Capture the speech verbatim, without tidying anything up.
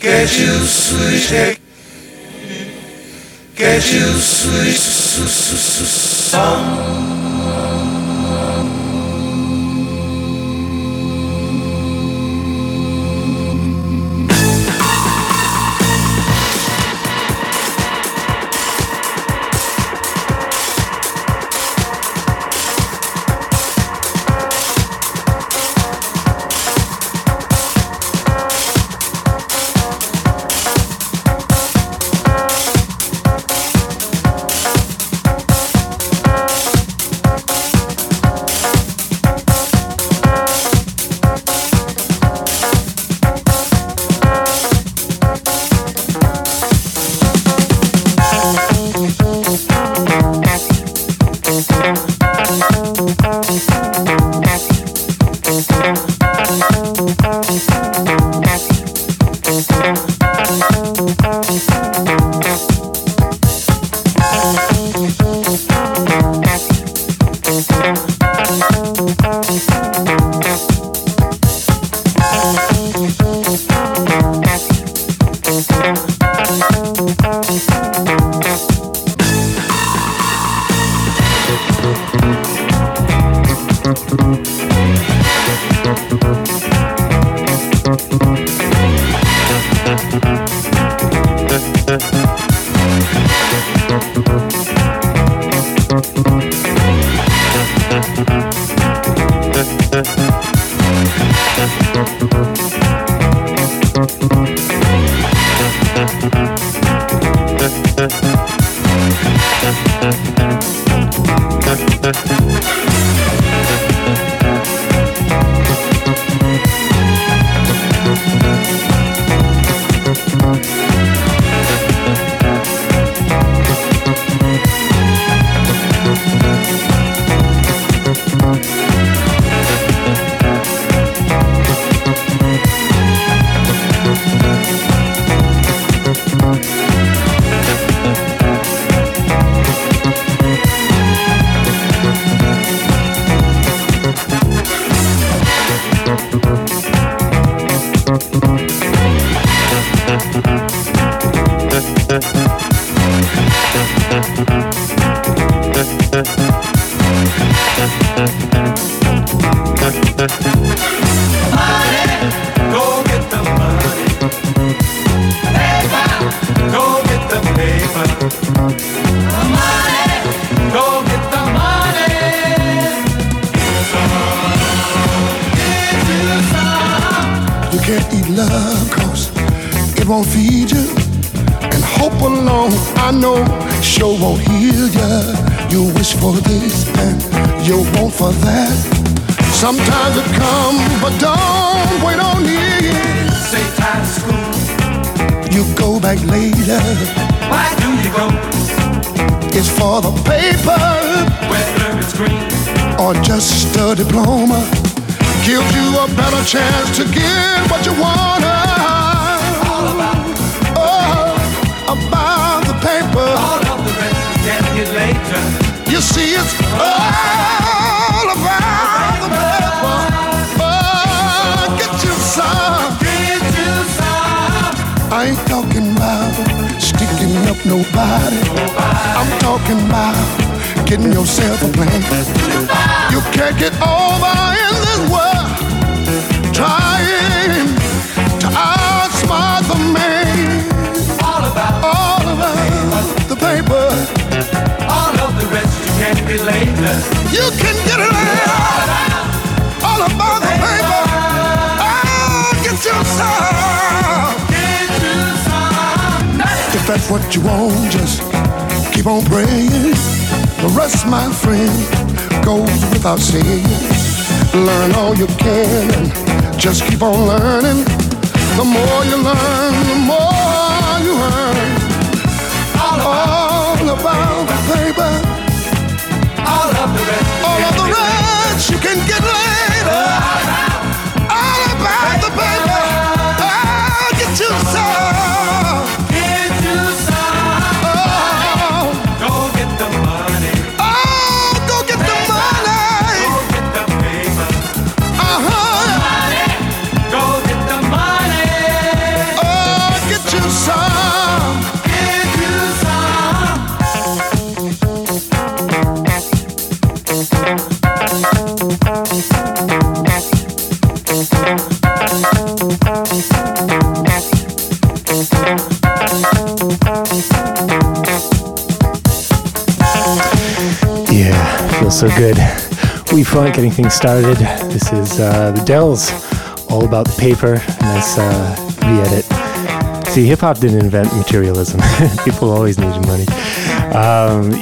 Get you sweet, get you sweet song. Sometimes it comes, but don't wait on it. Say time to school. You go back later. Why do you go? It's for the paper. Whether it's green or just a diploma, gives you a better chance to get what you want. All about, oh, about the paper. All of the rest you can get later. You see, it's all about. I ain't talking about sticking up nobody. nobody. I'm talking about getting yourself a plan. You can't get over in this world trying to outsmart the man. All about, all about the paper. All of the rest you can get later. You can get it later. All about the paper. Oh, get yourself. If that's what you want, just keep on praying. The rest, my friend, goes without saying. Learn all you can and just keep on learning. The more you learn, the more you earn. All about, all about the paper. All of the rest. All of the rest you can get later. All about the paper. Oh, get you some. Yeah, feels so good. We Funk, getting things started. This is uh, the Dells, all about the paper. Nice uh, re-edit. See, hip-hop didn't invent materialism. People always needed money. Um,